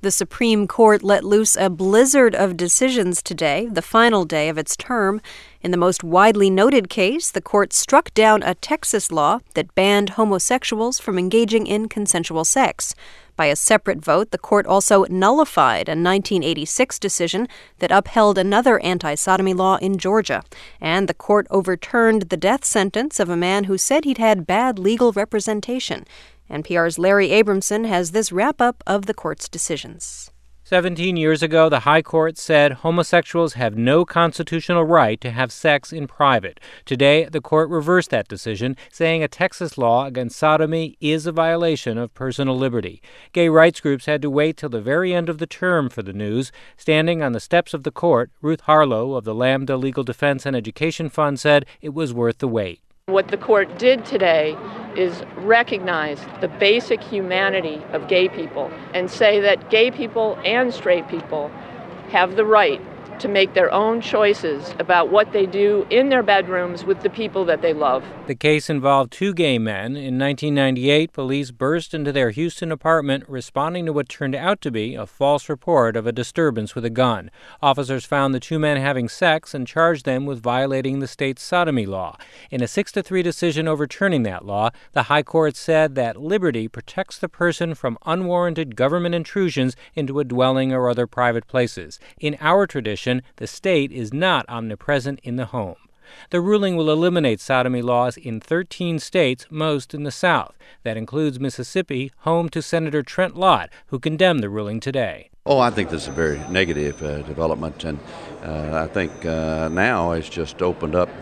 The Supreme Court let loose a blizzard of decisions today, the final day of its term. In the most widely noted case, the court struck down a Texas law that banned homosexuals from engaging in consensual sex. By a separate vote, the court also nullified a 1986 decision that upheld another anti-sodomy law in Georgia. And the court overturned the death sentence of a man who said he'd had bad legal representation. NPR's Larry Abramson has this wrap-up of the court's decisions. 17 years ago, the High Court said homosexuals have no constitutional right to have sex in private. Today, the court reversed that decision, saying a Texas law against sodomy is a violation of personal liberty. Gay rights groups had to wait till the very end of the term for the news. Standing on the steps of the court, Ruth Harlow of the Lambda Legal Defense and Education Fund said it was worth the wait. What the court did today is recognize the basic humanity of gay people and say that gay people and straight people have the right to make their own choices about what they do in their bedrooms with the people that they love. The case involved two gay men. In 1998, police burst into their Houston apartment responding to what turned out to be a false report of a disturbance with a gun. Officers found the two men having sex and charged them with violating the state's sodomy law. In a 6-3 decision overturning that law, the High Court said that liberty protects the person from unwarranted government intrusions into a dwelling or other private places. In our tradition, the state is not omnipresent in the home. The ruling will eliminate sodomy laws in 13 states, most in the South. That includes Mississippi, home to Senator Trent Lott, who condemned the ruling today. I think this is a very negative development, and I think now it's just opened up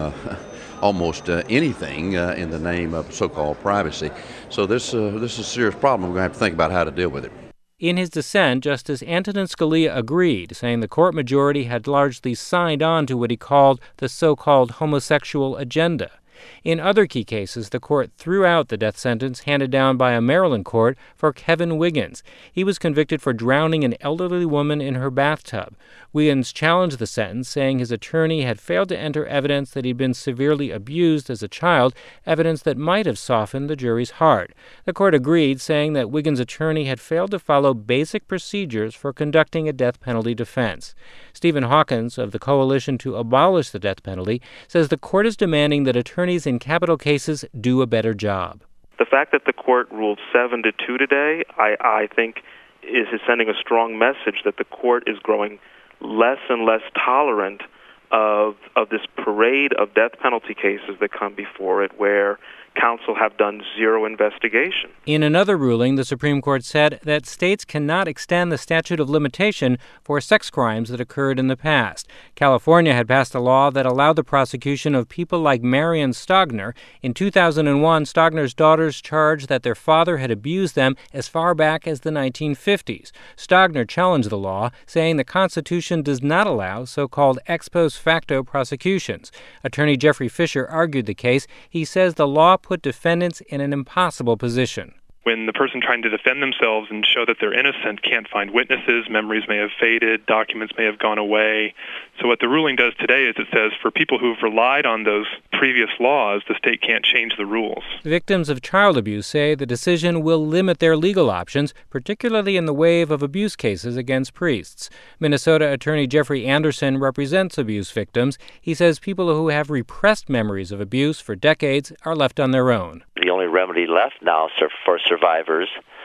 almost anything in the name of so-called privacy. So this is a serious problem. We're going to have to think about how to deal with it. In his dissent, Justice Antonin Scalia agreed, saying the court majority had largely signed on to what he called the so-called homosexual agenda. In other key cases, the court threw out the death sentence handed down by a Maryland court for Kevin Wiggins. He was convicted for drowning an elderly woman in her bathtub. Wiggins challenged the sentence, saying his attorney had failed to enter evidence that he'd been severely abused as a child, evidence that might have softened the jury's heart. The court agreed, saying that Wiggins' attorney had failed to follow basic procedures for conducting a death penalty defense. Stephen Hawkins of the Coalition to Abolish the Death Penalty says the court is demanding that attorneys in capital cases do a better job. The fact that the court ruled 7-2 today, I think, is sending a strong message that the court is growing less and less tolerant of this parade of death penalty cases that come before it, where counsel have done zero investigation. In another ruling, the Supreme Court said that states cannot extend the statute of limitation for sex crimes that occurred in the past. California had passed a law that allowed the prosecution of people like Marion Stogner. In 2001, Stogner's daughters charged that their father had abused them as far back as the 1950s. Stogner challenged the law, saying the Constitution does not allow so-called ex post facto prosecutions. Attorney Jeffrey Fisher argued the case. He says the law put defendants in an impossible position. When the person trying to defend themselves and show that they're innocent can't find witnesses, memories may have faded, documents may have gone away. So what the ruling does today is it says for people who've relied on those previous laws, the state can't change the rules. Victims of child abuse say the decision will limit their legal options, particularly in the wave of abuse cases against priests. Minnesota Attorney Jeffrey Anderson represents abuse victims. He says people who have repressed memories of abuse for decades are left on their own. The only remedy left now for survivors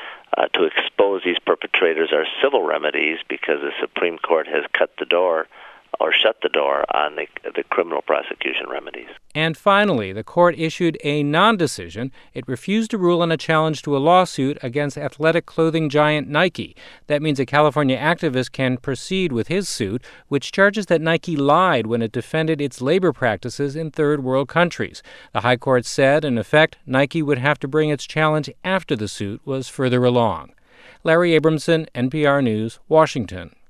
to expose these perpetrators are civil remedies, because the Supreme Court has cut the door or shut the door on the criminal prosecution remedies. And finally, the court issued a non-decision. It refused to rule on a challenge to a lawsuit against athletic clothing giant Nike. That means a California activist can proceed with his suit, which charges that Nike lied when it defended its labor practices in third world countries. The High Court said, in effect, Nike would have to bring its challenge after the suit was further along. Larry Abramson, NPR News, Washington.